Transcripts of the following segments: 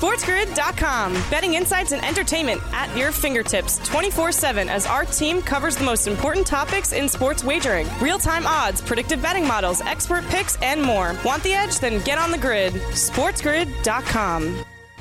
SportsGrid.com. Betting insights and entertainment at your fingertips 24/7 as our team covers the most important topics in sports wagering. Real-time odds, predictive betting models, expert picks, and more. Want the edge? Then get on the grid. SportsGrid.com.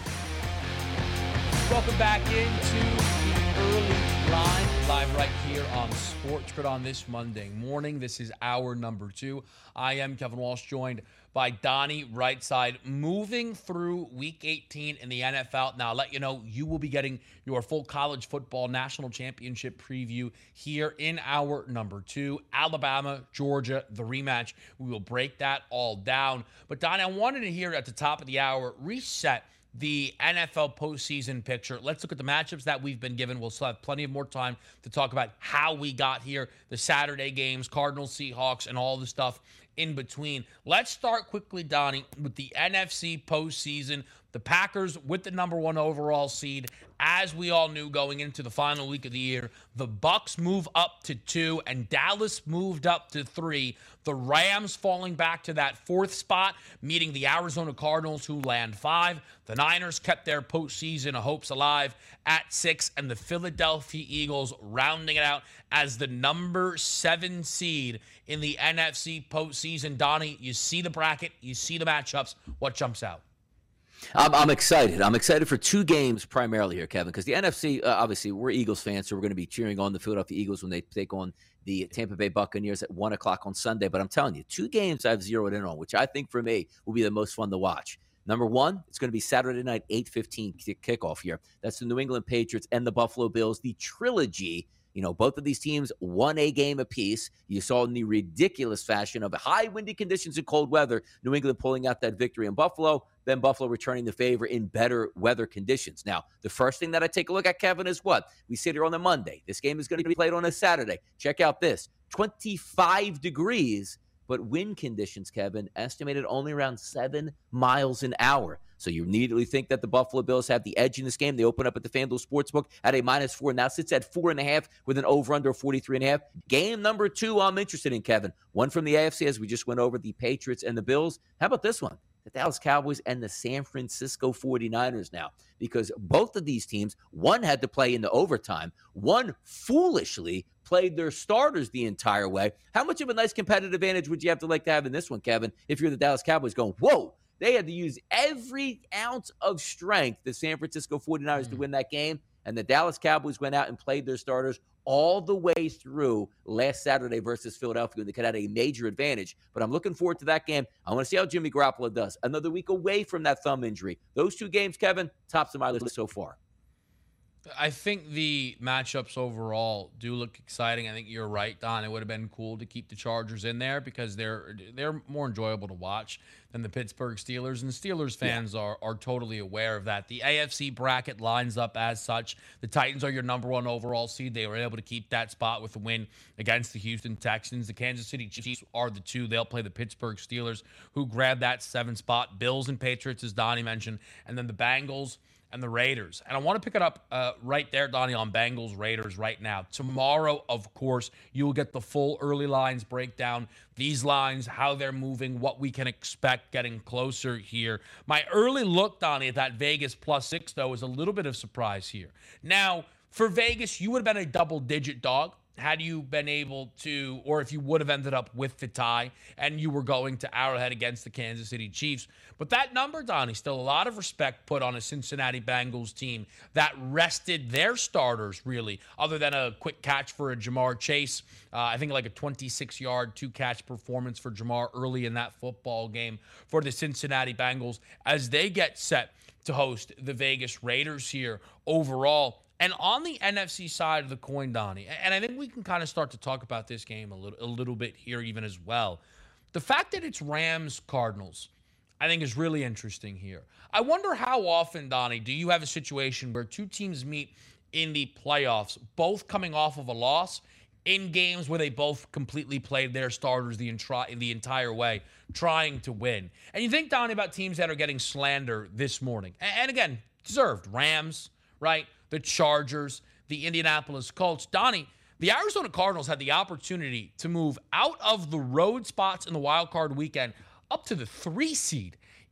Welcome back into the early line, live right here on Sports Grid on this Monday morning. This is hour number 2. I am Kevin Walsh, joined by Donnie Rightside, moving through Week 18 in the NFL. Now, I'll let you know, you will be getting your full college football national championship preview here in hour number 2. Alabama, Georgia, the rematch. We will break that all down. But, Donnie, I wanted to hear at the top of the hour, reset the NFL postseason picture. Let's look at the matchups that we've been given. We'll still have plenty of more time to talk about how we got here, the Saturday games, Cardinals, Seahawks, and all the stuff in between. Let's start quickly, Donnie, with the NFC postseason. The Packers with the number 1 overall seed. As we all knew going into the final week of the year, the Bucs move up to 2 and Dallas moved up to 3. The Rams falling back to that 4th spot, meeting the Arizona Cardinals, who land 5. The Niners kept their postseason hopes alive at 6, and the Philadelphia Eagles rounding it out as the number 7 seed in the NFC postseason. Donnie, you see the bracket, you see the matchups. What jumps out? I'm excited. I'm excited for 2 games primarily here, Kevin, because the NFC, obviously, we're Eagles fans, so we're going to be cheering on the Philadelphia Eagles when they take on the Tampa Bay Buccaneers at 1 o'clock on Sunday. But I'm telling you, 2 games I've zeroed in on, which I think for me will be the most fun to watch. Number 1, it's going to be Saturday night, 8:15 kickoff here. That's the New England Patriots and the Buffalo Bills, the trilogy. You know, both of these teams won a game apiece. You saw in the ridiculous fashion of high windy conditions and cold weather, New England pulling out that victory in Buffalo, then Buffalo returning the favor in better weather conditions. Now, the first thing that I take a look at, Kevin, is what? We sit here on a Monday. This game is going to be played on a Saturday. Check out this. 25 degrees, but wind conditions, Kevin, estimated only around 7 miles an hour. So you immediately think that the Buffalo Bills have the edge in this game. They open up at the FanDuel Sportsbook at a -4. Now sits at 4.5 with an over-under of 43.5. Game number 2 I'm interested in, Kevin. One from the AFC, as we just went over, the Patriots and the Bills. How about this one? The Dallas Cowboys and the San Francisco 49ers now. Because both of these teams, one had to play in the overtime. One foolishly played their starters the entire way. How much of a nice competitive advantage would you have to have in this one, Kevin, if you're the Dallas Cowboys going, whoa, they had to use every ounce of strength, the San Francisco 49ers, to win that game. And the Dallas Cowboys went out and played their starters all the way through last Saturday versus Philadelphia. They could have a major advantage. But I'm looking forward to that game. I want to see how Jimmy Garoppolo does. Another week away from that thumb injury. Those 2 games, Kevin, tops of my list so far. I think the matchups overall do look exciting. I think you're right, Don. It would have been cool to keep the Chargers in there because they're more enjoyable to watch than the Pittsburgh Steelers. And the Steelers fans are totally aware of that. The AFC bracket lines up as such. The Titans are your number 1 overall seed. They were able to keep that spot with a win against the Houston Texans. The Kansas City Chiefs are the 2. They'll play the Pittsburgh Steelers, who grabbed that 7th spot. Bills and Patriots, as Donnie mentioned. And then the Bengals and the Raiders. And I want to pick it up right there, Donnie, on Bengals Raiders right now. Tomorrow, of course, you will get the full early lines breakdown. These lines, how they're moving, what we can expect getting closer here. My early look, Donnie, at that Vegas +6, though, is a little bit of surprise here. Now, for Vegas, you would have been a double-digit dog had you been able to, or if you would have ended up with the tie and you were going to Arrowhead against the Kansas City Chiefs. But that number, Donnie, still a lot of respect put on a Cincinnati Bengals team that rested their starters, really, other than a quick catch for a Jamar Chase. I think like a 26-yard, 2-catch performance for Jamar early in that football game for the Cincinnati Bengals as they get set to host the Vegas Raiders here overall. And on the NFC side of the coin, Donnie, and I think we can kind of start to talk about this game a little bit here even as well. The fact that it's Rams-Cardinals, I think, is really interesting here. I wonder how often, Donnie, do you have a situation where 2 teams meet in the playoffs, both coming off of a loss, in games where they both completely played their starters the entire way, trying to win. And you think, Donnie, about teams that are getting slander this morning. And again, deserved. Rams, right? The Chargers, the Indianapolis Colts. Donnie, the Arizona Cardinals had the opportunity to move out of the road spots in the wild card weekend up to the 3 seed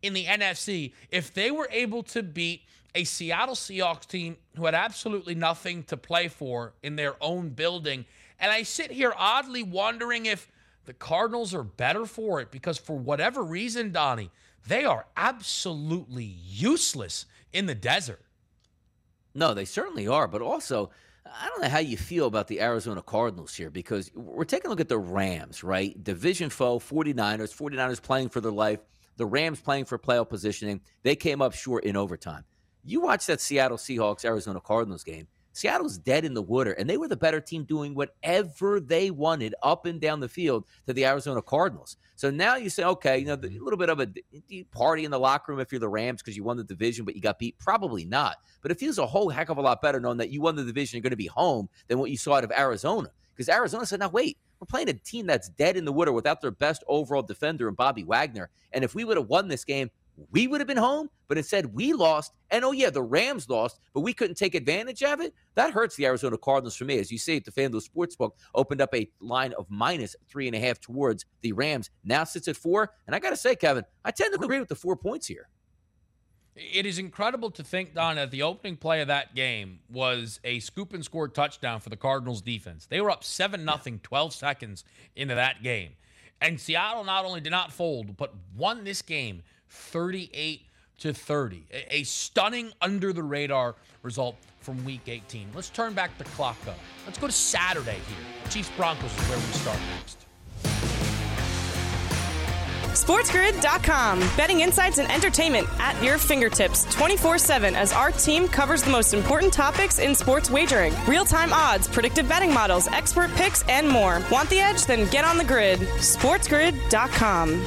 in the NFC if they were able to beat a Seattle Seahawks team who had absolutely nothing to play for in their own building. And I sit here oddly wondering if the Cardinals are better for it because for whatever reason, Donnie, they are absolutely useless in the desert. No, they certainly are. But also, I don't know how you feel about the Arizona Cardinals here because we're taking a look at the Rams, right? Division foe, 49ers. 49ers playing for their life. The Rams playing for playoff positioning. They came up short in overtime. You watch that Seattle Seahawks, Arizona Cardinals game. Seattle's dead in the water, and they were the better team doing whatever they wanted up and down the field to the Arizona Cardinals. So now you say, okay, a little bit of a party in the locker room if you're the Rams because you won the division, but you got beat. Probably not. But it feels a whole heck of a lot better knowing that you won the division, you're going to be home than what you saw out of Arizona. Because Arizona said, now wait, we're playing a team that's dead in the water without their best overall defender in Bobby Wagner. And if we would have won this game, we would have been home, but instead we lost. And, oh, yeah, the Rams lost, but we couldn't take advantage of it. That hurts the Arizona Cardinals for me. As you see at the FanDuel Sportsbook, opened up a line of -3.5 towards the Rams. Now sits at 4. And I got to say, Kevin, I tend to agree with the 4 points here. It is incredible to think, Don, that the opening play of that game was a scoop and score touchdown for the Cardinals defense. They were up 7-0, 12 seconds into that game. And Seattle not only did not fold, but won this game 38-30. A stunning under-the-radar result from Week 18. Let's turn back the clock, though. Let's go to Saturday here. Chiefs-Broncos is where we start next. SportsGrid.com. Betting insights and entertainment at your fingertips 24/7 as our team covers the most important topics in sports wagering. Real-time odds, predictive betting models, expert picks, and more. Want the edge? Then get on the grid. SportsGrid.com.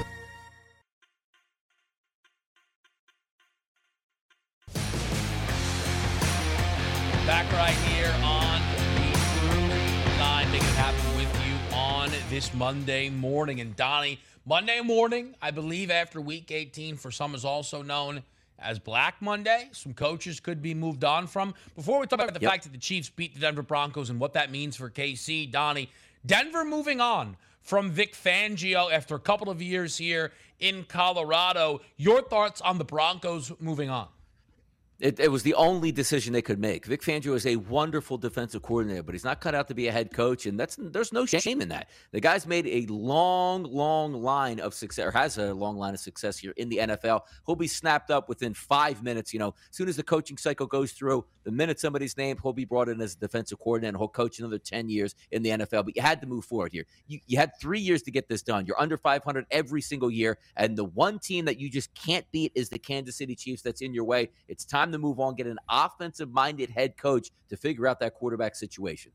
Back right here on the early line, making it happen with you on this Monday morning. And Donnie, Monday morning, I believe after Week 18, for some is also known as Black Monday. Some coaches could be moved on from. Before we talk about the fact that the Chiefs beat the Denver Broncos and what that means for KC, Donnie, Denver moving on from Vic Fangio after a couple of years here in Colorado. Your thoughts on the Broncos moving on? It was the only decision they could make. Vic Fangio is a wonderful defensive coordinator, but he's not cut out to be a head coach, and there's no shame in that. The guy's made a long line of success, or has a long line of success here in the NFL. He'll be snapped up within 5 minutes. As soon as the coaching cycle goes through, the minute somebody's named, he'll be brought in as a defensive coordinator, and he'll coach another 10 years in the NFL. But you had to move forward here. You had 3 years to get this done. You're under 500 every single year, and the one team that you just can't beat is the Kansas City Chiefs. That's in your way. It's time to move on, get an offensive-minded head coach to figure out that quarterback situation.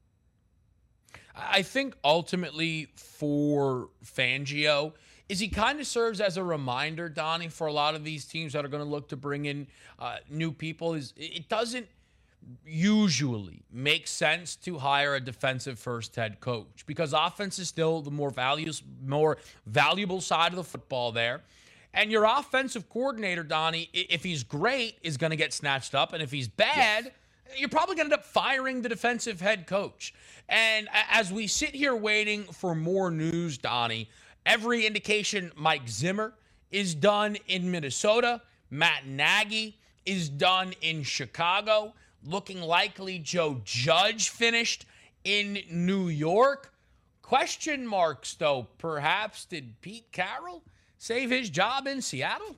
I think ultimately for Fangio is he kind of serves as a reminder, Donnie, for a lot of these teams that are going to look to bring in new people. It doesn't usually make sense to hire a defensive first head coach because offense is still the more valuable side of the football there. And your offensive coordinator, Donnie, if he's great, is going to get snatched up. And if he's bad, you're probably going to end up firing the defensive head coach. And as we sit here waiting for more news, Donnie, every indication Mike Zimmer is done in Minnesota. Matt Nagy is done in Chicago. Looking likely Joe Judge finished in New York. Question marks, though. Perhaps did Pete Carroll save his job in Seattle?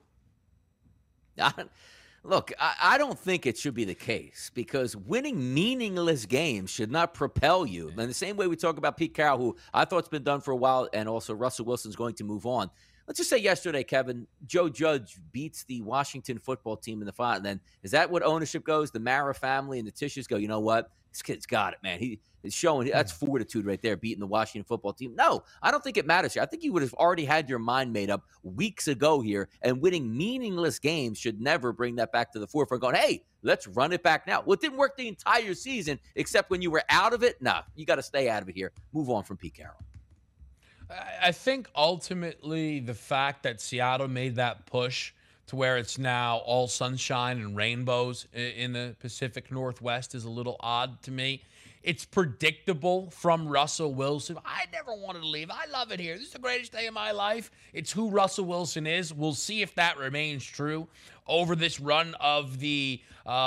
Look, I don't think it should be the case because winning meaningless games should not propel you. In the same way we talk about Pete Carroll, who I thought's been done for a while, and also Russell Wilson's going to move on. Let's just say yesterday, Kevin, Joe Judge beats the Washington football team in the final. And then is that what ownership goes? The Mara family and the Tisches go, you know what? This kid's got it, man. He's showing that's fortitude right there, beating the Washington football team. No, I don't think it matters here. I think you would have already had your mind made up weeks ago here, and winning meaningless games should never bring that back to the forefront going, hey, let's run it back now. Well, it didn't work the entire season except when you were out of it. Nah, you got to stay out of it here. Move on from Pete Carroll. I think ultimately the fact that Seattle made that push to where it's now all sunshine and rainbows in the Pacific Northwest is a little odd to me. It's predictable from Russell Wilson. I never wanted to leave. I love it here. This is the greatest day of my life. It's who Russell Wilson is. We'll see if that remains true over this run of the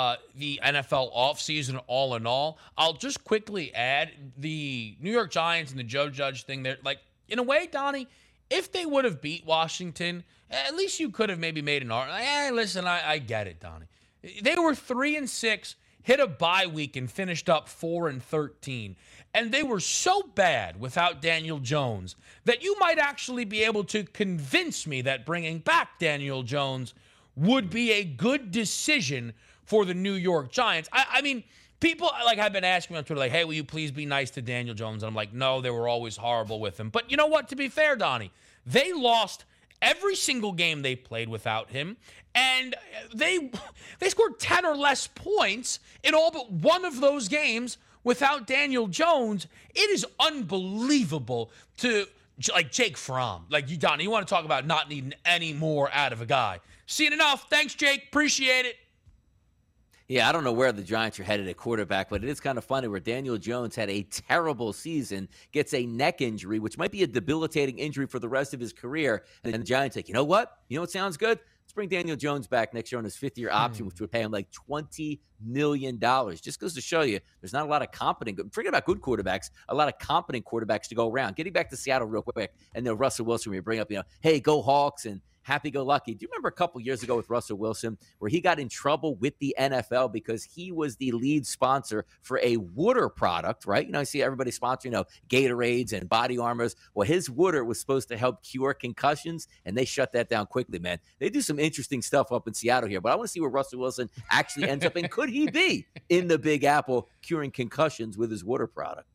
NFL offseason all in all. I'll just quickly add the New York Giants and the Joe Judge thing there. Like, in a way, Donnie, if they would have beat Washington, at least you could have maybe made an argument. Like, hey, listen, I get it, Donnie. They were 3-6. Hit a bye week and finished up 4-13. And they were so bad without Daniel Jones that you might actually be able to convince me that bringing back Daniel Jones would be a good decision for the New York Giants. I mean, people like have been asking me on Twitter, like, hey, will you please be nice to Daniel Jones? And I'm like, no, they were always horrible with him. But you know what? To be fair, Donnie, they lost every single game they played without him, and they scored 10 or less points in all but one of those games without Daniel Jones. It is unbelievable to, like, Jake Fromm. Like, Donnie, you want to talk about not needing any more out of a guy. Seen enough. Thanks, Jake. Appreciate it. Yeah, I don't know where the Giants are headed at quarterback, but it is kind of funny where Daniel Jones had a terrible season, gets a neck injury, which might be a debilitating injury for the rest of his career. And then the Giants think, you know what? You know what sounds good? Let's bring Daniel Jones back next year on his fifth-year option, which would pay him like $20 million. Just goes to show you there's not a lot of competent, forget about good quarterbacks, a lot of competent quarterbacks to go around. Getting back to Seattle real quick, and then Russell Wilson, when you bring up, hey, go Hawks, and happy-go-lucky. Do you remember a couple years ago with Russell Wilson where he got in trouble with the NFL because he was the lead sponsor for a water product, right? I see everybody sponsoring, Gatorades and body armors. Well, his water was supposed to help cure concussions, and they shut that down quickly, man. They do some interesting stuff up in Seattle here, but I want to see where Russell Wilson actually ends up, and could he be in the Big Apple curing concussions with his water product?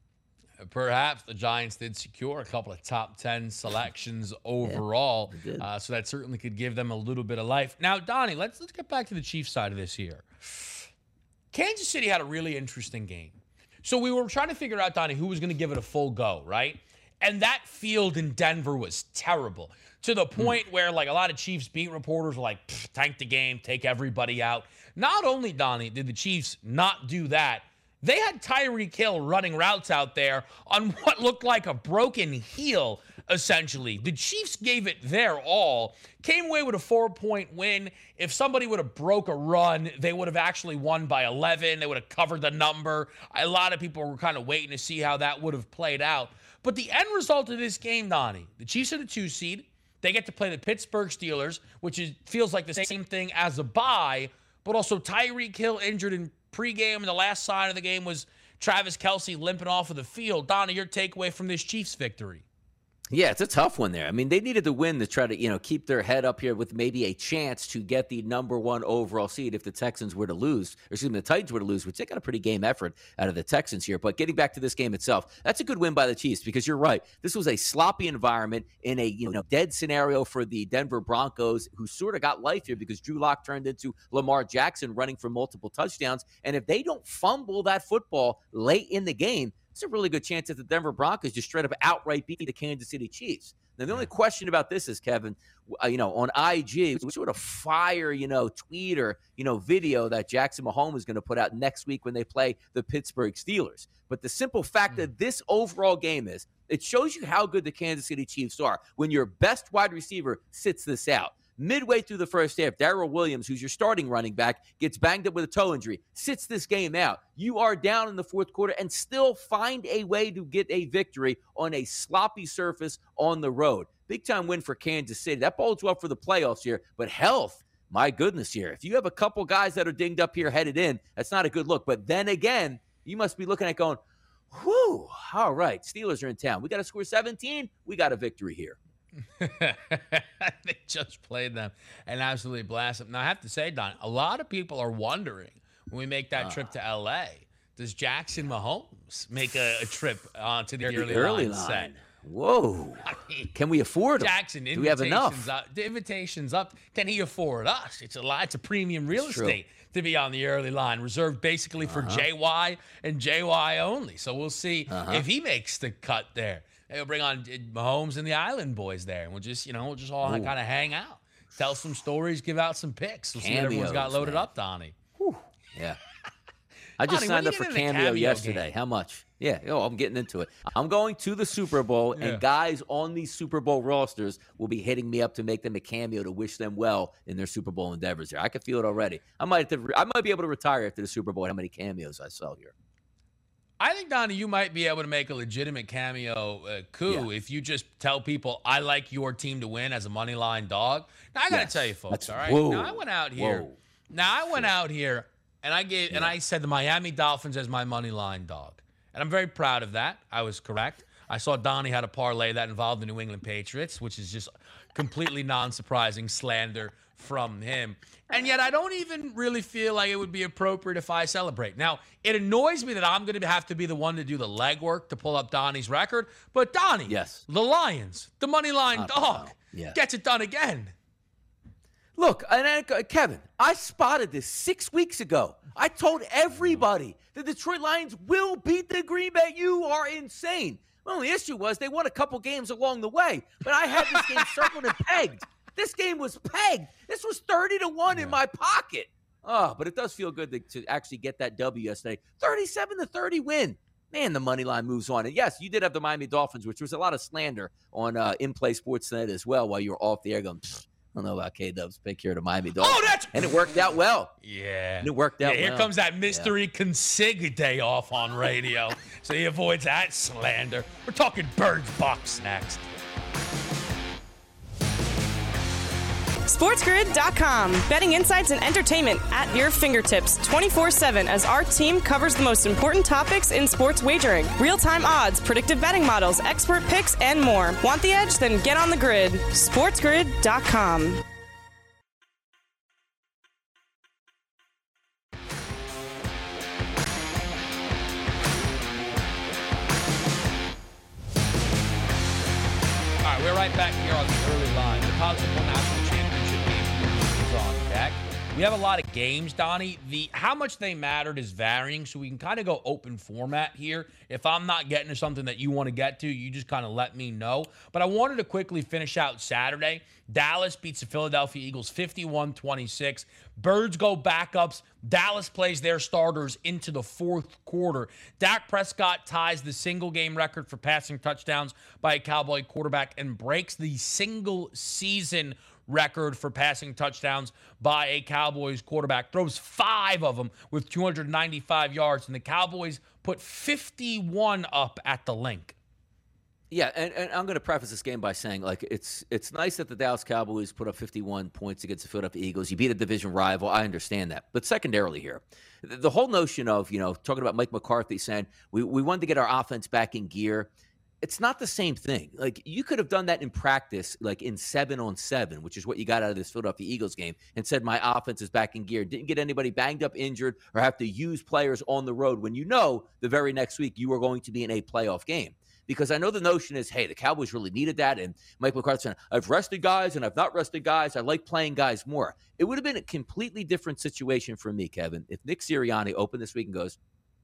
Perhaps the Giants did secure a couple of top 10 selections overall, so that certainly could give them a little bit of life. Now, Donnie, let's get back to the Chiefs side of this here. Kansas City had a really interesting game. So we were trying to figure out, Donnie, who was going to give it a full go, right? And that field in Denver was terrible, to the point where, like, a lot of Chiefs beat reporters were like, tank the game, take everybody out. Not only, Donnie, did the Chiefs not do that, they had Tyreek Hill running routes out there on what looked like a broken heel, essentially. The Chiefs gave it their all, came away with a 4-point win. If somebody would have broke a run, they would have actually won by 11. They would have covered the number. A lot of people were kind of waiting to see how that would have played out. But the end result of this game, Donnie, the Chiefs are the 2 seed. They get to play the Pittsburgh Steelers, which feels like the same thing as a bye, but also Tyreek Hill injured in pregame, and the last sign of the game was Travis Kelce limping off of the field. Donnie, your takeaway from this Chiefs victory? Yeah, it's a tough one there. I mean, they needed to win to try to, keep their head up here with maybe a chance to get the number 1 overall seed if the Texans were to lose, or excuse me, the Titans were to lose, which they got a pretty game effort out of the Texans here. But getting back to this game itself, that's a good win by the Chiefs, because you're right. This was a sloppy environment in a, dead scenario for the Denver Broncos, who sort of got life here because Drew Lock turned into Lamar Jackson running for multiple touchdowns. And if they don't fumble that football late in the game, it's a really good chance that the Denver Broncos just straight up outright beat the Kansas City Chiefs. Now, the only question about this is, Kevin, on IG, what sort of fire, tweet or, video that Jackson Mahomes is going to put out next week when they play the Pittsburgh Steelers. But the simple fact that this overall game is, it shows you how good the Kansas City Chiefs are when your best wide receiver sits this out. Midway through the first half, Darrell Williams, who's your starting running back, gets banged up with a toe injury, sits this game out. You are down in the fourth quarter and still find a way to get a victory on a sloppy surface on the road. Big-time win for Kansas City. That bodes well for the playoffs here. But health, my goodness here. If you have a couple guys that are dinged up here headed in, that's not a good look. But then again, you must be looking at going, whew, all right, Steelers are in town. We got to score 17. We got a victory here. They just played them and absolutely blasted them. Now, I have to say, Don, a lot of people are wondering when we make that trip to L.A., does Jackson Mahomes make a trip to the early line set? Whoa. Can we afford him? Jackson, do we have enough? The invitation's up. Can he afford us? It's a premium real estate to be on the early line, reserved basically for JY and JY only. So we'll see if he makes the cut there. They'll bring on Mahomes and the Island Boys there, and we'll just all kind of hang out, tell some stories, give out some picks. We'll see what everyone's got loaded up, Donnie. Whew. Yeah. I just Donnie, signed when up you for get in a Cameo Cameo yesterday. game? How much? Yeah, I'm getting into it. I'm going to the Super Bowl, Yeah. and guys on these Super Bowl rosters will be hitting me up to make them a cameo to wish them well in their Super Bowl endeavors here. I can feel it already. I might be able to retire after the Super Bowl. How many cameos I sell here? I think, Donnie, you might be able to make a legitimate cameo coup if you just tell people, I like your team to win as a money line dog. Now, I got to tell you, folks, all right? Now, I went out here. And I said the Miami Dolphins as my money line dog. And I'm very proud of that. I was correct. I saw Donnie had a parlay that involved the New England Patriots, which is just completely non-surprising slander from him. And yet I don't even really feel like it would be appropriate if I celebrate. Now, it annoys me that I'm going to have to be the one to do the legwork to pull up Donnie's record. But Donnie, the Lions, the money line dog, gets it done again. Look, Kevin, I spotted this 6 weeks ago. I told everybody the Detroit Lions will beat the Green Bay. You are insane. Well, the issue was they won a couple games along the way, but I had this game circled and pegged. This game was pegged. This was 30-1 in my pocket. Oh, but it does feel good to actually get that W yesterday. 37-30 win. Man, the money line moves on. And yes, you did have the Miami Dolphins, which was a lot of slander on In-Play Sportsnet as well while you were off the air going, I don't know about K-Dub's pick here to Miami Dolphins. Oh, that's... And it worked out well. Yeah. And it worked out well. Here comes that mystery consig day off on radio. So he avoids that slander. We're talking Birds Bucks next. SportsGrid.com. Betting insights and entertainment at your fingertips 24/7 as our team covers the most important topics in sports wagering. Real-time odds, predictive betting models, expert picks, and more. Want the edge? Then get on the grid. SportsGrid.com. All right, we're right back here on the early line. The college football national championship game is on deck. We have a lot of games, Donnie. How much they mattered is varying, so we can kind of go open format here. If I'm not getting to something that you want to get to, you just kind of let me know. But I wanted to quickly finish out Saturday. Dallas beats the Philadelphia Eagles 51-26. Birds go backups. Dallas plays their starters into the fourth quarter. Dak Prescott ties the single-game record for passing touchdowns by a Cowboy quarterback and breaks the single-season record for passing touchdowns by a Cowboys quarterback. Throws 5 of them with 295 yards, and the Cowboys put 51 up at the link. Yeah, and I'm going to preface this game by saying, like, it's nice that the Dallas Cowboys put up 51 points against the Philadelphia Eagles. You beat a division rival. I understand that. But secondarily here, the whole notion of, talking about Mike McCarthy saying we wanted to get our offense back in gear, it's not the same thing. Like, you could have done that in practice, like in 7-on-7, which is what you got out of this Philadelphia Eagles game, and said my offense is back in gear. Didn't get anybody banged up, injured, or have to use players on the road when the very next week you are going to be in a playoff game. Because I know the notion is, hey, the Cowboys really needed that. And Mike McCarthy said, I've rested guys and I've not rested guys. I like playing guys more. It would have been a completely different situation for me, Kevin, if Nick Sirianni opened this week and goes,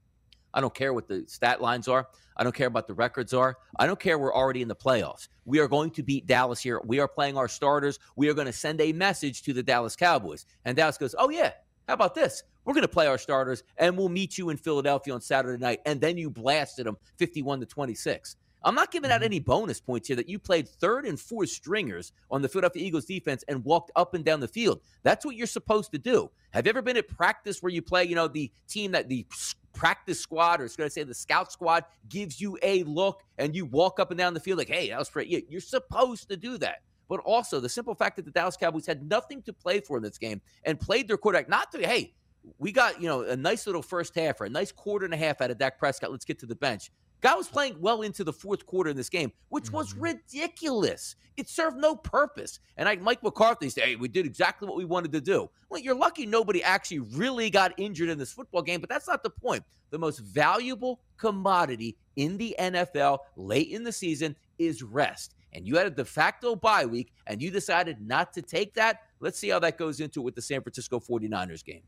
I don't care what the stat lines are. I don't care about the records are. I don't care. We're already in the playoffs. We are going to beat Dallas here. We are playing our starters. We are going to send a message to the Dallas Cowboys. And Dallas goes, oh, yeah, how about this? We're going to play our starters, and we'll meet you in Philadelphia on Saturday night. And then you blasted them 51-26. I'm not giving out any bonus points here that you played third and fourth stringers on the Philadelphia Eagles defense and walked up and down the field. That's what you're supposed to do. Have you ever been at practice where you play, the team that the practice squad, or it's going to say the scout squad, gives you a look and you walk up and down the field like, hey, that was pretty. Yeah, you're supposed to do that. But also the simple fact that the Dallas Cowboys had nothing to play for in this game and played their quarterback, not to, hey, we got, a nice little first half or a nice quarter and a half out of Dak Prescott. Let's get to the bench. Guy was playing well into the fourth quarter in this game, which was ridiculous. It served no purpose. And Mike McCarthy said, hey, we did exactly what we wanted to do. Well, you're lucky nobody actually really got injured in this football game, but that's not the point. The most valuable commodity in the NFL late in the season is rest. And you had a de facto bye week, and you decided not to take that. Let's see how that goes into it with the San Francisco 49ers game.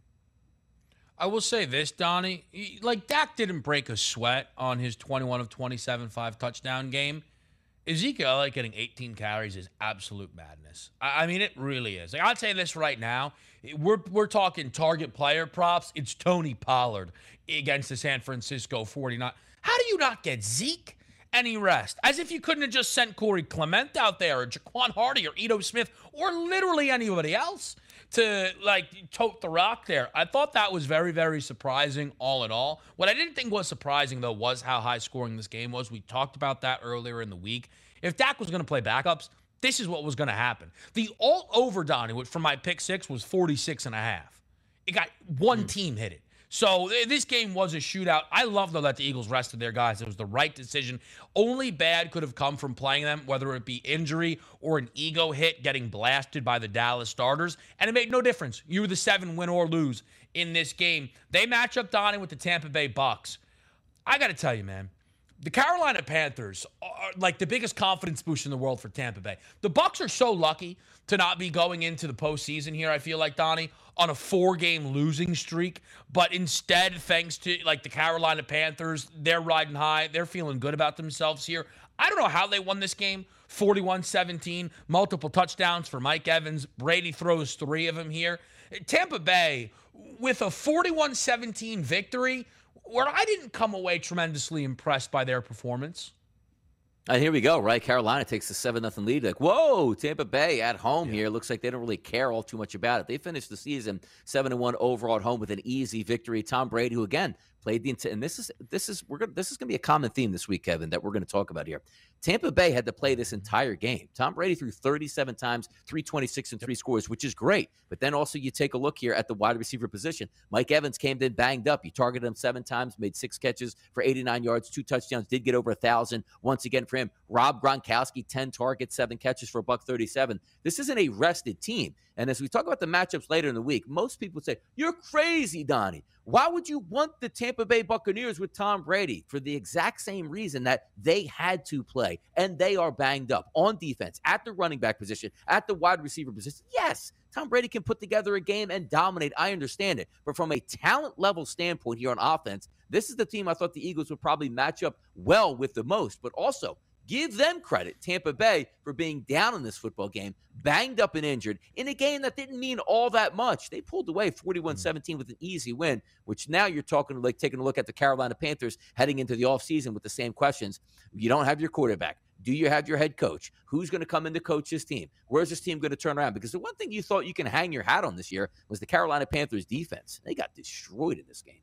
I will say this, Donnie. Dak didn't break a sweat on his 21 of 27 5 touchdown game. Ezekiel Elliott getting 18 carries is absolute madness. I mean, it really is. Like, I'll tell you this right now. We're talking target player props. It's Tony Pollard against the San Francisco 49. How do you not get Zeke any rest? As if you couldn't have just sent Corey Clement out there or Jaquan Hardy or Ito Smith or literally anybody else to, like, tote the rock there. I thought that was very, very surprising all in all. What I didn't think was surprising, though, was how high scoring this game was. We talked about that earlier in the week. If Dak was going to play backups, this is what was going to happen. The all-over, Donnie, which for my pick six was 46.5. It got one team hit it. So this game was a shootout. I love, though, that the Eagles rested their guys. It was the right decision. Only bad could have come from playing them, whether it be injury or an ego hit getting blasted by the Dallas starters. And it made no difference. You were the 7 win or lose in this game. They match up, Donnie, with the Tampa Bay Bucks. I got to tell you, man, the Carolina Panthers are like the biggest confidence boost in the world for Tampa Bay. The Bucks are so lucky to not be going into the postseason here, I feel like, Donnie, on a 4-game losing streak. But instead, thanks to like the Carolina Panthers, they're riding high. They're feeling good about themselves here. I don't know how they won this game. 41-17, multiple touchdowns for Mike Evans. Brady throws 3 of them here. Tampa Bay, with a 41-17 victory, where I didn't come away tremendously impressed by their performance. And here we go, right? Carolina takes a 7-0 lead. Like, whoa, Tampa Bay at home here. Looks like they don't really care all too much about it. They finished the season 7-1 overall at home with an easy victory. Tom Brady, who again played and this is going to be a common theme this week, Kevin, that we're going to talk about here. Tampa Bay had to play this entire game. Tom Brady threw 37 times, 326 and 3 scores, which is great. But then also you take a look here at the wide receiver position. Mike Evans came in banged up. You targeted him 7 times, made 6 catches for 89 yards, 2 touchdowns, did get over 1,000 once again for him. Rob Gronkowski, 10 targets, 7 catches for $137. This isn't a rested team. And as we talk about the matchups later in the week, most people say, you're crazy, Donnie. Why would you want the Tampa Bay Buccaneers with Tom Brady? For the exact same reason that they had to play, and they are banged up on defense, at the running back position, at the wide receiver position. Yes, Tom Brady can put together a game and dominate. I understand it. But from a talent level standpoint here on offense, this is the team I thought the Eagles would probably match up well with the most. But also, give them credit, Tampa Bay, for being down in this football game, banged up and injured, in a game that didn't mean all that much. They pulled away 41-17 with an easy win, which now you're talking like taking a look at the Carolina Panthers heading into the offseason with the same questions. You don't have your quarterback. Do you have your head coach? Who's going to come in to coach this team? Where's this team going to turn around? Because the one thing you thought you can hang your hat on this year was the Carolina Panthers defense. They got destroyed in this game.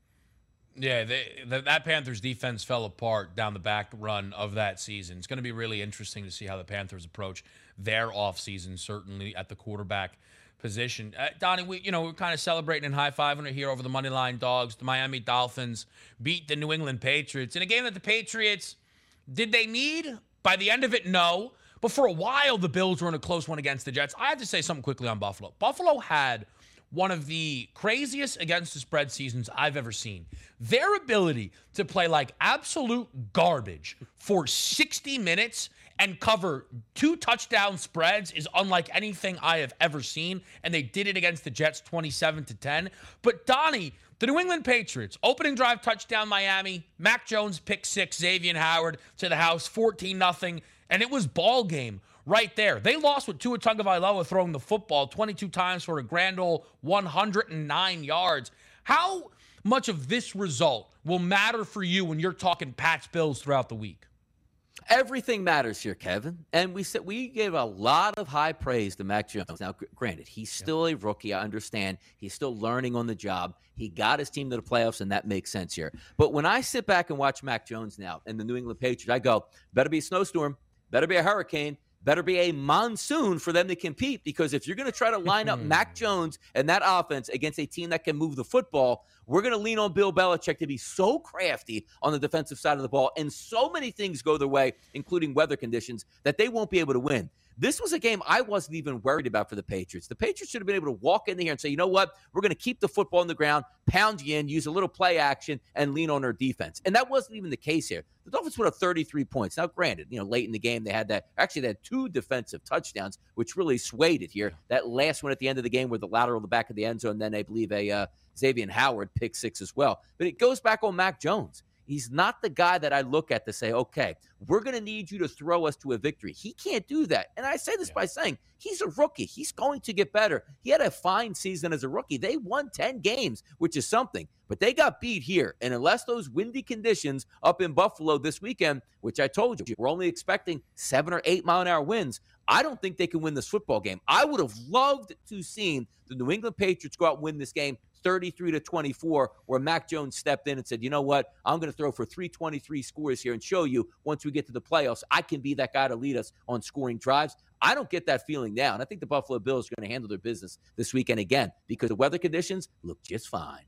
Yeah, that Panthers defense fell apart down the back run of that season. It's going to be really interesting to see how the Panthers approach their offseason, certainly at the quarterback position. Donnie, we're kind of celebrating and high-fiving it here over the Moneyline Dogs. The Miami Dolphins beat the New England Patriots in a game that the Patriots, did they need? By the end of it, no. But for a while, the Bills were in a close one against the Jets. I have to say something quickly on Buffalo. Buffalo had one of the craziest against the spread seasons I've ever seen. Their ability to play like absolute garbage for 60 minutes and cover 2 touchdown spreads is unlike anything I have ever seen. And they did it against the Jets 27-10. But Donnie, the New England Patriots, opening drive touchdown Miami, Mac Jones pick 6, Xavier Howard to the house, 14-0. And it was ball game right there. They lost with Tua Tagovailoa throwing the football 22 times for a grand old 109 yards. How much of this result will matter for you when you're talking Pats Bills throughout the week? Everything matters here, Kevin. And we gave a lot of high praise to Mac Jones. Now, granted, he's still a rookie. I understand. He's still learning on the job. He got his team to the playoffs, and that makes sense here. But when I sit back and watch Mac Jones now and the New England Patriots, I go, better be a snowstorm, better be a hurricane, better be a monsoon for them to compete, because if you're going to try to line up Mac Jones and that offense against a team that can move the football, we're going to lean on Bill Belichick to be so crafty on the defensive side of the ball, and so many things go their way, including weather conditions, that they won't be able to win. This was a game I wasn't even worried about for the Patriots. The Patriots should have been able to walk in here and say, you know what, we're going to keep the football on the ground, pound you in, use a little play action, and lean on our defense. And that wasn't even the case here. The Dolphins put up 33 points. Now, granted, late in the game, they had 2 defensive touchdowns, which really swayed it here. That last one at the end of the game where the lateral in the back of the end zone, then I believe a Xavier Howard pick 6 as well. But it goes back on Mac Jones. He's not the guy that I look at to say, okay, we're going to need you to throw us to a victory. He can't do that. And I say this by saying he's a rookie. He's going to get better. He had a fine season as a rookie. They won 10 games, which is something. But they got beat here. And unless those windy conditions up in Buffalo this weekend, which I told you, we're only expecting 7 or 8 mile an hour winds, I don't think they can win this football game. I would have loved to seen the New England Patriots go out and win this game 33-24, where Mac Jones stepped in and said, you know what, I'm going to throw for 323 scores here and show you once we get to the playoffs, I can be that guy to lead us on scoring drives. I don't get that feeling now. And I think the Buffalo Bills are going to handle their business this weekend again because the weather conditions look just fine.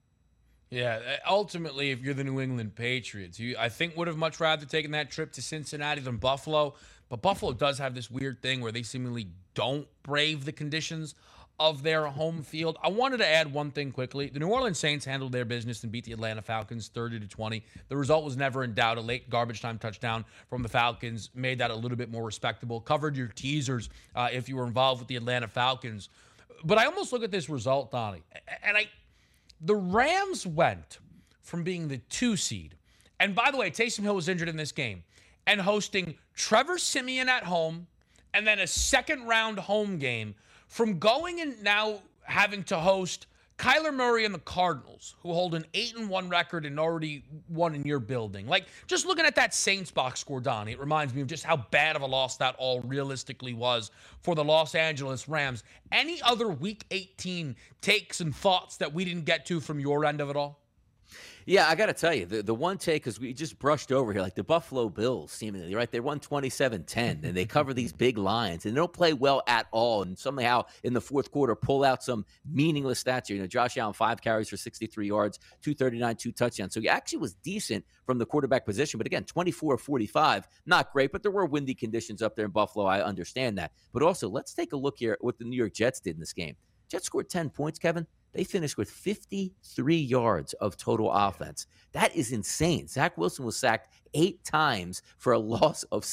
Yeah, ultimately, if you're the New England Patriots, I think would have much rather taken that trip to Cincinnati than Buffalo. But Buffalo does have this weird thing where they seemingly don't brave the conditions of their home field. I wanted to add one thing quickly. The New Orleans Saints handled their business and beat the Atlanta Falcons 30-20. The result was never in doubt. A late garbage time touchdown from the Falcons made that a little bit more respectable. Covered your teasers if you were involved with the Atlanta Falcons. But I almost look at this result, Donnie, and the Rams went from being the 2 seed, and by the way, Taysom Hill was injured in this game, and hosting Trevor Siemian at home, and then a second-round home game, from going and now having to host Kyler Murray and the Cardinals, who hold an 8-1 record and already won in your building. Like, just looking at that Saints box score, Donnie, it reminds me of just how bad of a loss that all realistically was for the Los Angeles Rams. Any other Week 18 takes and thoughts that we didn't get to from your end of it all? Yeah, I got to tell you, the one take, because we just brushed over here, like the Buffalo Bills, seemingly, right? They won 27-10, and they cover these big lines, and they don't play well at all, and somehow in the fourth quarter pull out some meaningless stats here. You know, Josh Allen, 5 carries for 63 yards, 239, 2 touchdowns. So he actually was decent from the quarterback position, but again, 24-45, not great, but there were windy conditions up there in Buffalo. I understand that. But also, let's take a look here at what the New York Jets did in this game. Jets scored 10 points, Kevin. They finished with 53 yards of total offense. That is insane. Zach Wilson was sacked 8 times for a loss of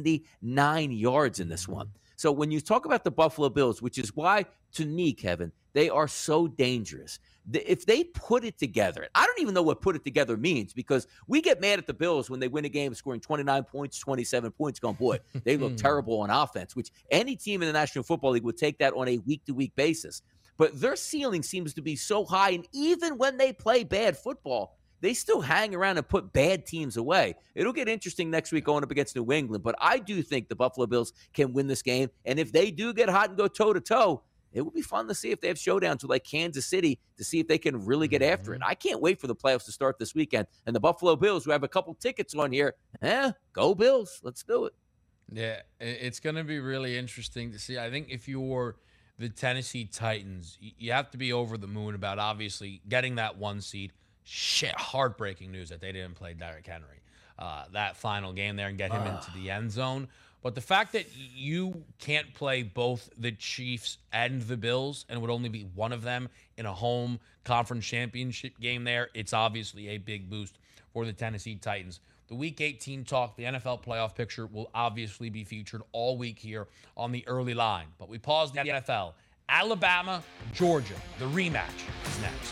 79 yards in this one. So when you talk about the Buffalo Bills, which is why, to me, Kevin, they are so dangerous. If they put it together, I don't even know what put it together means, because we get mad at the Bills when they win a game scoring 29 points, 27 points, going, boy, they look terrible on offense, which any team in the National Football League would take that on a week-to-week basis. But their ceiling seems to be so high, and even when they play bad football, they still hang around and put bad teams away. It'll get interesting next week going up against New England, but I do think the Buffalo Bills can win this game, and if they do get hot and go toe-to-toe, it will be fun to see if they have showdowns with like Kansas City to see if they can really get after it. I can't wait for the playoffs to start this weekend, and the Buffalo Bills, who have a couple tickets on here, go Bills. Let's do it. Yeah, it's going to be really interesting to see. I think if you're the Tennessee Titans, you have to be over the moon about obviously getting that 1 seed. Heartbreaking news that they didn't play Derrick Henry that final game there and get him into the end zone. But the fact that you can't play both the Chiefs and the Bills, and it would only be one of them in a home conference championship game there, it's obviously a big boost for the Tennessee Titans. The Week 18 talk, the NFL playoff picture, will obviously be featured all week here on the early line. But we pause the NFL. Alabama, Georgia, the rematch is next.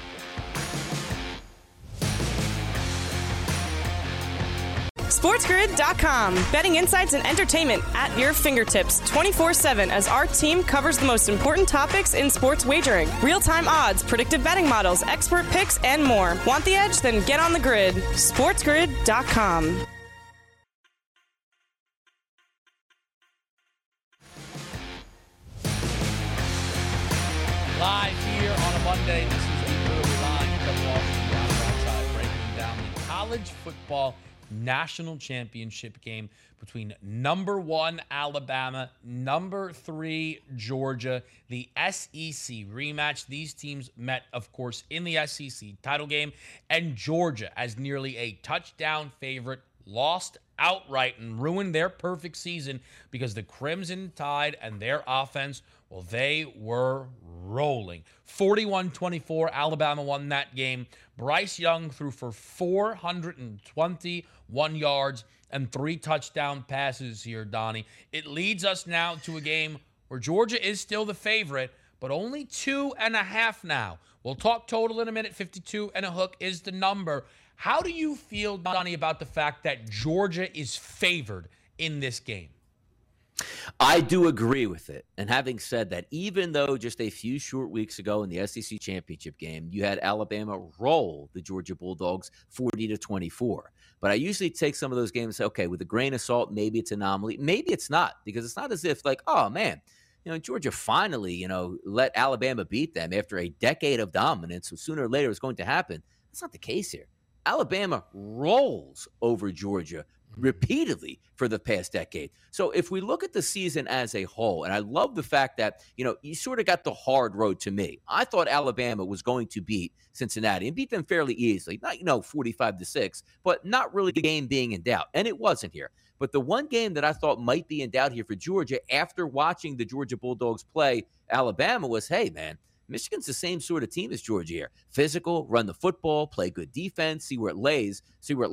SportsGrid.com. Betting insights and entertainment at your fingertips 24/7 as our team covers the most important topics in sports wagering. Real-time odds, predictive betting models, expert picks, and more. Want the edge? Then get on the grid. SportsGrid.com. Live here on a Monday. This is the early line. Kevin Walsh outside breaking down the college football national championship game between number 1 Alabama, number 3 Georgia, the SEC rematch. These teams met, of course, in the SEC title game, and Georgia, as nearly a touchdown favorite, lost outright and ruined their perfect season because the Crimson Tide and their offense, well, they were rolling. 41-24, Alabama won that game. Bryce Young threw for 421 yards and 3 touchdown passes here, Donnie. It leads us now to a game where Georgia is still the favorite, but only 2.5 now, We'll talk total in a minute. 52 and a hook is the number. How do you feel, Donnie, about the fact that Georgia is favored in this game? I do agree with it. And having said that, even though just a few short weeks ago in the SEC championship game, you had Alabama roll the Georgia Bulldogs 40-24. But I usually take some of those games and say, okay, with a grain of salt, maybe it's an anomaly. Maybe it's not, because it's not as if like, oh man, Georgia finally, let Alabama beat them after a decade of dominance. So sooner or later it's going to happen. That's not the case here. Alabama rolls over Georgia repeatedly for the past decade. So if we look at the season as a whole, and I love the fact that, you sort of got the hard road to me. I thought Alabama was going to beat Cincinnati and beat them fairly easily. Not, 45-6, but not really the game being in doubt. And it wasn't here. But the one game that I thought might be in doubt here for Georgia after watching the Georgia Bulldogs play Alabama was, hey, man, Michigan's the same sort of team as Georgia here. Physical, run the football, play good defense, see where it lies.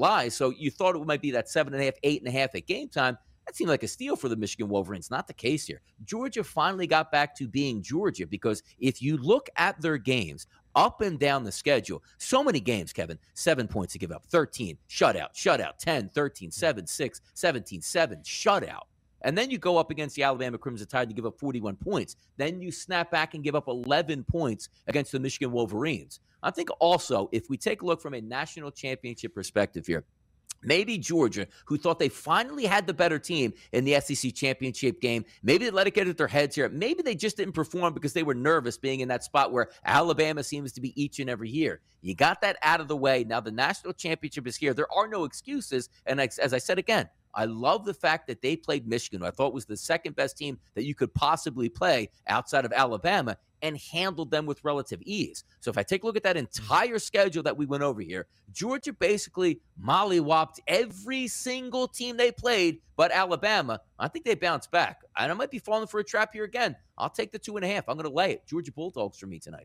So you thought it might be that 7.5, 8.5 at game time. That seemed like a steal for the Michigan Wolverines. Not the case here. Georgia finally got back to being Georgia, because if you look at their games up and down the schedule, so many games, Kevin, 7 points to give up, 13, shutout, 10, 13, 7, 6, 17, 7, shutout. And then you go up against the Alabama Crimson Tide to give up 41 points. Then you snap back and give up 11 points against the Michigan Wolverines. I think also, if we take a look from a national championship perspective here, maybe Georgia, who thought they finally had the better team in the SEC championship game, maybe they let it get at their heads here. Maybe they just didn't perform because they were nervous being in that spot where Alabama seems to be each and every year. You got that out of the way. Now the national championship is here. There are no excuses. And as I said again, I love the fact that they played Michigan, who I thought was the second best team that you could possibly play outside of Alabama, and handled them with relative ease. So if I take a look at that entire schedule that we went over here, Georgia basically mollywopped every single team they played but Alabama. I think they bounced back. And I might be falling for a trap here again. I'll take the 2.5. I'm going to lay it. Georgia Bulldogs for me tonight.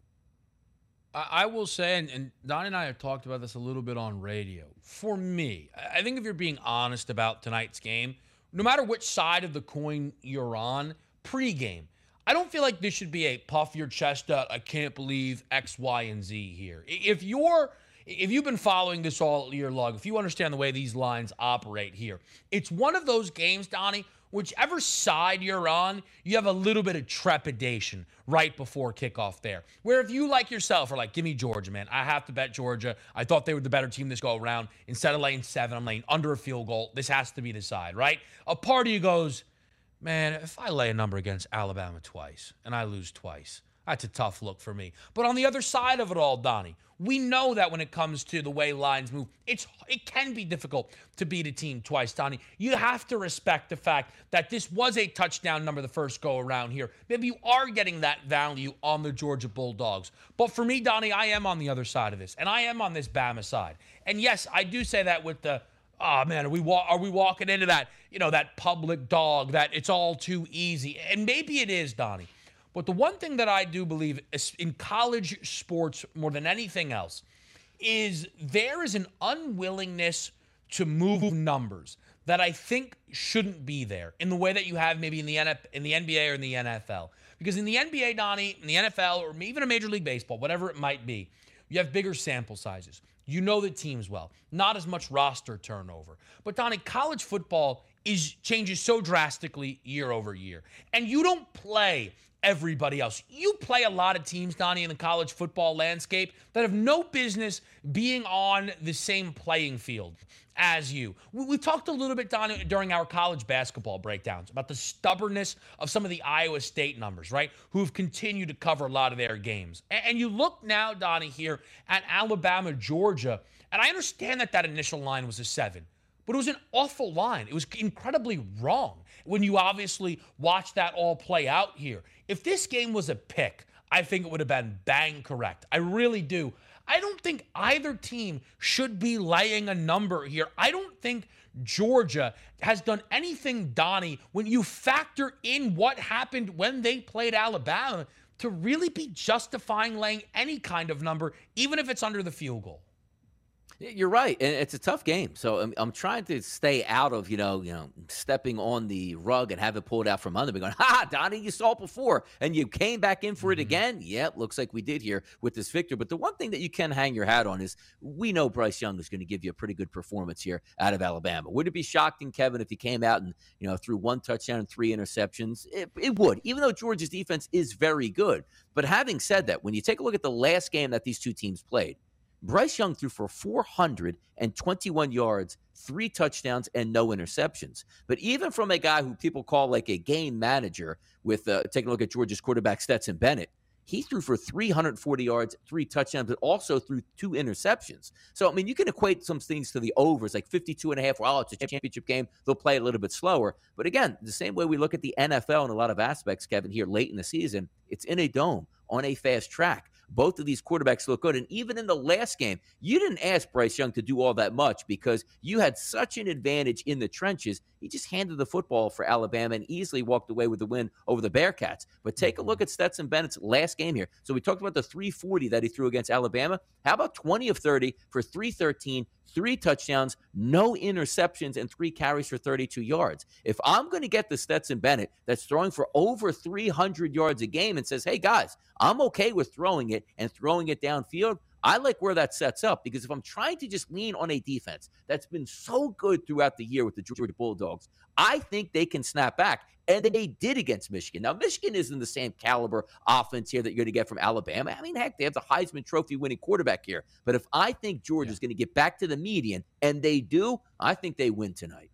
I will say, and Don and I have talked about this a little bit on radio. For me, I think if you're being honest about tonight's game, no matter which side of the coin you're on, pregame, I don't feel like this should be a puff your chest out, I can't believe X, Y, and Z here. If you've been following this all year long, if you understand the way these lines operate here, it's one of those games, Donnie, whichever side you're on, you have a little bit of trepidation right before kickoff there. Where if you, like yourself, are like, give me Georgia, man. I have to bet Georgia. I thought they were the better team this go around. Instead of laying 7, I'm laying under a field goal. This has to be the side, right? A part of you goes, man, if I lay a number against Alabama twice and I lose twice, that's a tough look for me. But on the other side of it all, Donnie, we know that when it comes to the way lines move, it can be difficult to beat a team twice, Donnie. You have to respect the fact that this was a touchdown number the first go around here. Maybe you are getting that value on the Georgia Bulldogs. But for me, Donnie, I am on the other side of this, and I am on this Bama side. And yes, I do say that with the, oh man, are we walking into that, that public dog, that it's all too easy? And maybe it is, Donnie. But the one thing that I do believe in college sports more than anything else is there is an unwillingness to move numbers that I think shouldn't be there in the way that you have maybe in the NBA or in the NFL. Because in the NBA, Donnie, in the NFL, or even a Major League Baseball, whatever it might be, you have bigger sample sizes. You know the teams well. Not as much roster turnover. But, Donnie, college football changes so drastically year over year. And you don't play everybody else. You play a lot of teams, Donnie, in the college football landscape that have no business being on the same playing field as you. We talked a little bit, Donnie, during our college basketball breakdowns about the stubbornness of some of the Iowa State numbers, right, who've continued to cover a lot of their games. And you look now, Donnie, here at Alabama, Georgia, and I understand that initial line was a 7. But it was an awful line. It was incredibly wrong when you obviously watch that all play out here. If this game was a pick, I think it would have been bang correct. I really do. I don't think either team should be laying a number here. I don't think Georgia has done anything, Donnie, when you factor in what happened when they played Alabama, to really be justifying laying any kind of number, even if it's under the field goal. You're right, and it's a tough game. So I'm trying to stay out of stepping on the rug and have it pulled out from under me. Going, ha, Donnie, you saw it before, and you came back in for it again. Yep, looks like we did here with this victory. But the one thing that you can hang your hat on is we know Bryce Young is going to give you a pretty good performance here out of Alabama. Would it be shocking, Kevin, if he came out and threw 1 touchdown and 3 interceptions? It would, even though Georgia's defense is very good. But having said that, when you take a look at the last game that these two teams played, Bryce Young threw for 421 yards, 3 touchdowns, and no interceptions. But even from a guy who people call like a game manager with taking a look at Georgia's quarterback Stetson Bennett, he threw for 340 yards, 3 touchdowns, but also threw 2 interceptions. So, I mean, you can equate some things to the overs, like 52.5. Well, it's a championship game. They'll play it a little bit slower. But again, the same way we look at the NFL in a lot of aspects, Kevin, here late in the season, it's in a dome on a fast track. Both of these quarterbacks look good. And even in the last game, you didn't ask Bryce Young to do all that much because you had such an advantage in the trenches. He just handed the football for Alabama and easily walked away with the win over the Bearcats. But take a look at Stetson Bennett's last game here. So we talked about the 340 that he threw against Alabama. How about 20 of 30 for 313, 3 touchdowns, no interceptions, and 3 carries for 32 yards? If I'm going to get the Stetson Bennett that's throwing for over 300 yards a game and says, hey, guys, I'm okay with throwing it and throwing it downfield, I like where that sets up, because if I'm trying to just lean on a defense that's been so good throughout the year with the Georgia Bulldogs, I think they can snap back. And they did against Michigan. Now, Michigan isn't the same caliber offense here that you're going to get from Alabama. I mean, heck, they have the Heisman Trophy winning quarterback here. But if I think Georgia's going to get back to the median, and they do, I think they win tonight.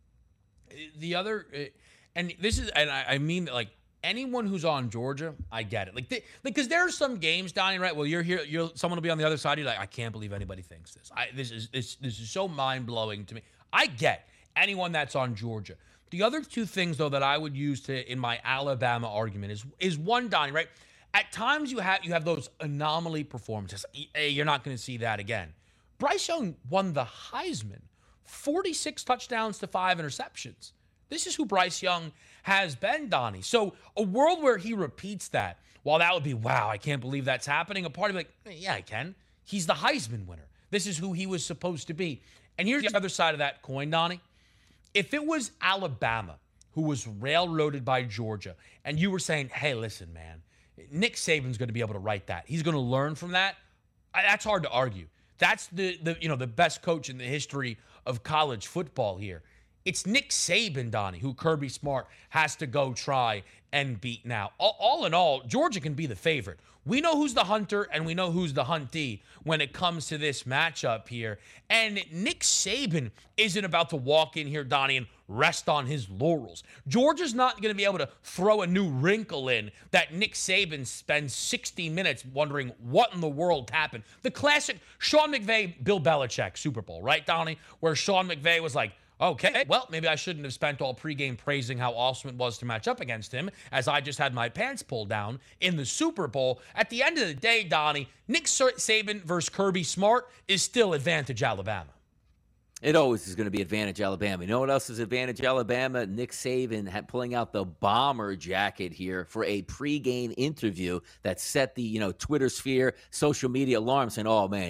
The other, and this is, and I mean, like, anyone who's on Georgia, I get it. Because there are some games, Donnie, right? Well, you're here, someone will be on the other side. You're like, I can't believe anybody thinks this. This is so mind blowing to me. I get anyone that's on Georgia. The other two things, though, that I would use in my Alabama argument is one, Donnie, right? At times you have those anomaly performances. Hey, you're not going to see that again. Bryce Young won the Heisman, 46 touchdowns to 5 interceptions. This is who Bryce Young has been, Donnie. So a world where he repeats that, while that would be, wow, I can't believe that's happening, a part of it, like, yeah, I can. He's the Heisman winner. This is who he was supposed to be. And here's the other side of that coin, Donnie. If it was Alabama who was railroaded by Georgia, and you were saying, hey, listen, man, Nick Saban's going to be able to write that. He's going to learn from that. That's hard to argue. That's the best coach in the history of college football here. It's Nick Saban, Donnie, who Kirby Smart has to go try and beat now. All in all, Georgia can be the favorite. We know who's the hunter and we know who's the huntee when it comes to this matchup here. And Nick Saban isn't about to walk in here, Donnie, and rest on his laurels. Georgia's not going to be able to throw a new wrinkle in that Nick Saban spends 60 minutes wondering what in the world happened. The classic Sean McVay, Bill Belichick Super Bowl, right, Donnie? Where Sean McVay was like, okay, well, maybe I shouldn't have spent all pregame praising how awesome it was to match up against him, as I just had my pants pulled down in the Super Bowl. At the end of the day, Donnie, Nick Saban versus Kirby Smart is still advantage Alabama. It always is going to be advantage Alabama. You know what else is advantage Alabama? Nick Saban pulling out the bomber jacket here for a pregame interview that set the Twitter sphere, social media alarm, saying, "Oh man,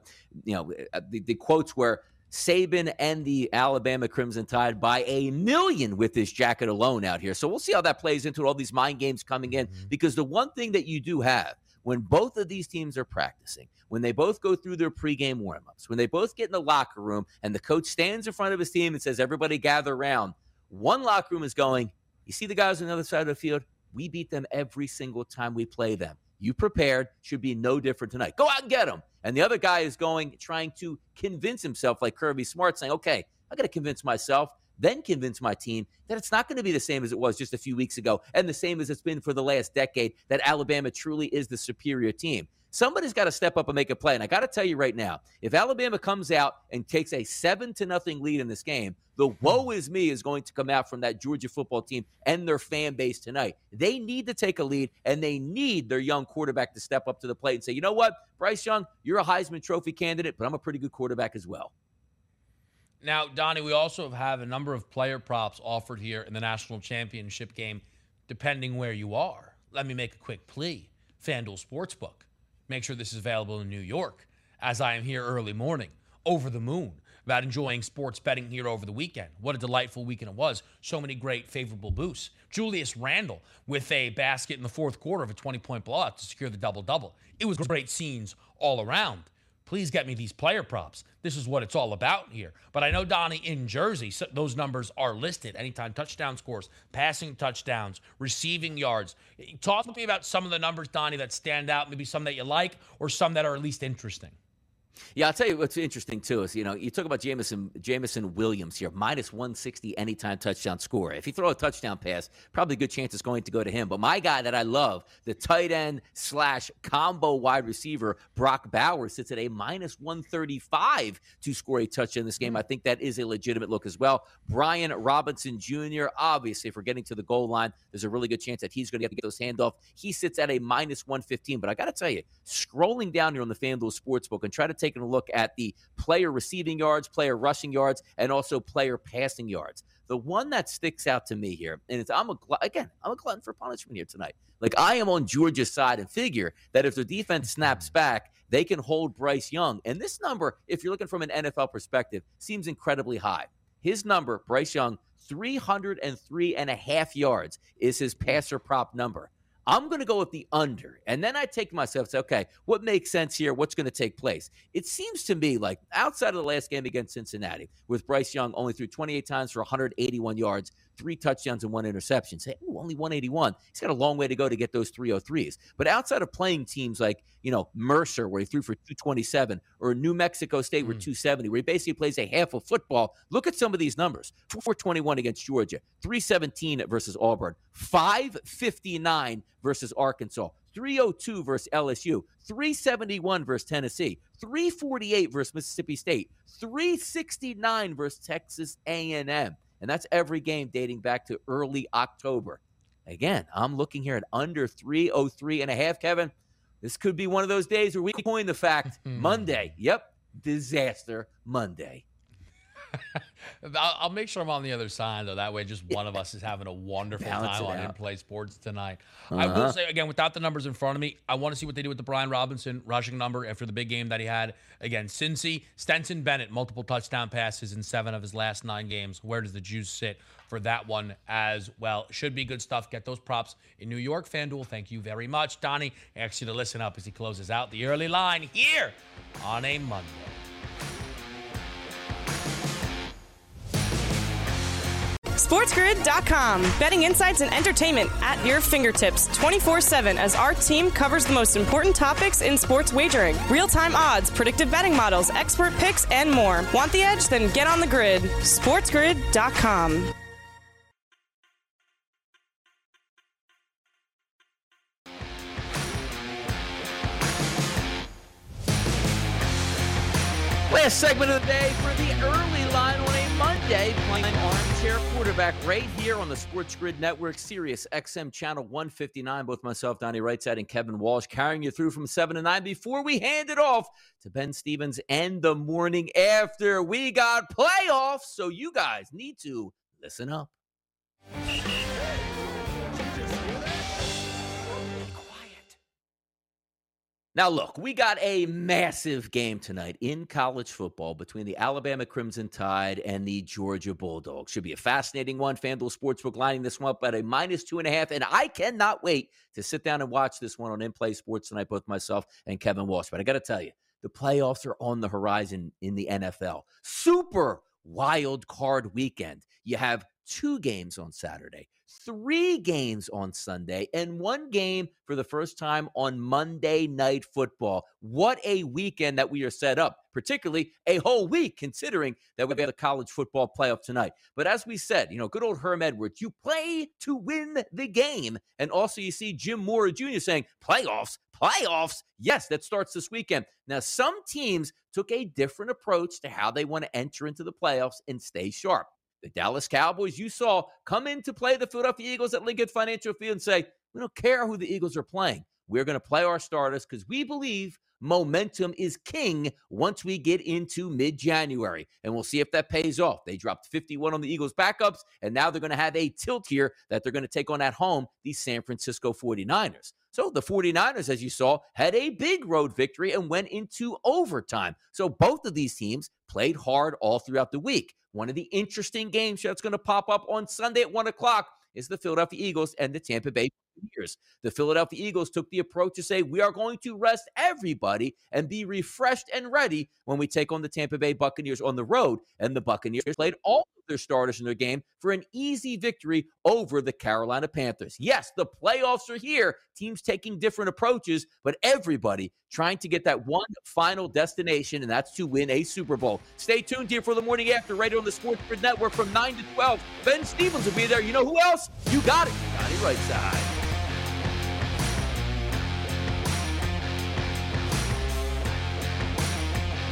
the quotes were." Saban and the Alabama Crimson Tide by 1,000,000 with this jacket alone out here. So we'll see how that plays into all these mind games coming in, because the one thing that you do have when both of these teams are practicing, when they both go through their pregame warmups, when they both get in the locker room and the coach stands in front of his team and says, everybody gather around, one locker room is going, you see the guys on the other side of the field? We beat them every single time we play them. You prepared, should be no different tonight. Go out and get them. And the other guy is trying to convince himself, like Kirby Smart, saying, okay, I got to convince myself, then convince my team that it's not going to be the same as it was just a few weeks ago and the same as it's been for the last decade, that Alabama truly is the superior team. Somebody's got to step up and make a play. And I got to tell you right now, if Alabama comes out and takes a 7-0 lead in this game, the woe is me is going to come out from that Georgia football team and their fan base tonight. They need to take a lead, and they need their young quarterback to step up to the plate and say, you know what, Bryce Young, you're a Heisman Trophy candidate, but I'm a pretty good quarterback as well. Now, Donnie, we also have a number of player props offered here in the national championship game, depending where you are. Let me make a quick plea. FanDuel Sportsbook. Make sure this is available in New York as I am here early morning, over the moon about enjoying sports betting here over the weekend. What a delightful weekend it was. So many great favorable boosts. Julius Randle with a basket in the fourth quarter of a 20-point blowout to secure the double-double. It was great scenes all around. Please get me these player props. This is what it's all about here. But I know, Donnie, in Jersey, those numbers are listed. Anytime touchdown scores, passing touchdowns, receiving yards. Talk to me about some of the numbers, Donnie, that stand out, maybe some that you like or some that are at least interesting. Yeah, I'll tell you what's interesting, too, is, you talk about Jameson Williams here, minus 160 anytime touchdown score. If you throw a touchdown pass, probably a good chance it's going to go to him. But my guy that I love, the tight end / combo wide receiver, Brock Bowers, sits at a minus 135 to score a touchdown in this game. I think that is a legitimate look as well. Brian Robinson Jr., obviously, if we're getting to the goal line, there's a really good chance that he's going to get those handoff. He sits at a minus 115. But I got to tell you, scrolling down here on the FanDuel Sportsbook and try to take a look at the player receiving yards, player rushing yards, and also player passing yards. The one that sticks out to me here, and I'm a glutton for punishment here tonight. Like, I am on Georgia's side and figure that if their defense snaps back, they can hold Bryce Young. And this number, if you're looking from an NFL perspective, seems incredibly high. His number, Bryce Young, 303.5 yards is his passer prop number. I'm going to go with the under. And then I take myself and say, okay, what makes sense here? What's going to take place? It seems to me like outside of the last game against Cincinnati, with Bryce Young only threw 28 times for 181 yards, 3 touchdowns and 1 interception. Say, only 181. He's got a long way to go to get those 303s. But outside of playing teams like, Mercer, where he threw for 227, or New Mexico State, where 270, where he basically plays a half of football, look at some of these numbers. 421 against Georgia, 317 versus Auburn, 559 versus Arkansas, 302 versus LSU, 371 versus Tennessee, 348 versus Mississippi State, 369 versus Texas A&M. And that's every game dating back to early October. Again, I'm looking here at under 303.5, Kevin. This could be one of those days where we coin the fact Monday. Yep, disaster Monday. I'll make sure I'm on the other side, though. That way, just one of us is having a wonderful time on In-Play Sports tonight. I will say, again, without the numbers in front of me, I want to see what they do with the Brian Robinson rushing number after the big game that he had against Cincy. Stenson Bennett, multiple touchdown passes in 7 of his last 9 games. Where does the juice sit for that one as well? Should be good stuff. Get those props in New York. FanDuel, thank you very much. Donnie, I ask you to listen up as he closes out the early line here on a Monday. SportsGrid.com. Betting insights and entertainment at your fingertips 24/7 as our team covers the most important topics in sports wagering. Real-time odds, predictive betting models, expert picks, and more. Want the edge? Then get on the grid. SportsGrid.com. Last segment of the day for the early line on a Monday, playing armchair quarterback right here on the Sports Grid Network, Sirius XM Channel 159. Both myself, Donnie Rightside, and Kevin Walsh carrying you through from 7 to 9 before we hand it off to Ben Stevens and the morning after. We got playoffs, so you guys need to listen up. Now, look, we got a massive game tonight in college football between the Alabama Crimson Tide and the Georgia Bulldogs. Should be a fascinating one. FanDuel Sportsbook lining this one up at a minus 2.5, and I cannot wait to sit down and watch this one on In-Play Sports tonight, both myself and Kevin Walsh. But I got to tell you, the playoffs are on the horizon in the NFL. Super wild card weekend. You have 2 games on Saturday, 3 games on Sunday, and 1 game for the first time on Monday Night Football. What a weekend that we are set up, particularly a whole week, considering that we've got a college football playoff tonight. But as we said, good old Herm Edwards, you play to win the game. And also you see Jim Mora Jr. saying, playoffs? Yes, that starts this weekend. Now, some teams took a different approach to how they want to enter into the playoffs and stay sharp. The Dallas Cowboys, you saw, come in to play the Philadelphia Eagles at Lincoln Financial Field and say, we don't care who the Eagles are playing. We're going to play our starters because we believe momentum is king once we get into mid-January, and we'll see if that pays off. They dropped 51 on the Eagles backups, and now they're going to have a tilt here that they're going to take on at home, the San Francisco 49ers. So the 49ers, as you saw, had a big road victory and went into overtime. So both of these teams played hard all throughout the week. One of the interesting games that's going to pop up on Sunday at 1 o'clock is the Philadelphia Eagles and the Tampa Bay Buccaneers. The Philadelphia Eagles took the approach to say, we are going to rest everybody and be refreshed and ready when we take on the Tampa Bay Buccaneers on the road. And the Buccaneers played all of their starters in their game for an easy victory over the Carolina Panthers. Yes, the playoffs are here, teams taking different approaches, but everybody trying to get that one final destination, and that's to win a Super Bowl. Stay tuned here for the morning after right on the Sports Grid Network from 9 to 12. Ben Stevens will be there. You know who else? You got it. Got it right side.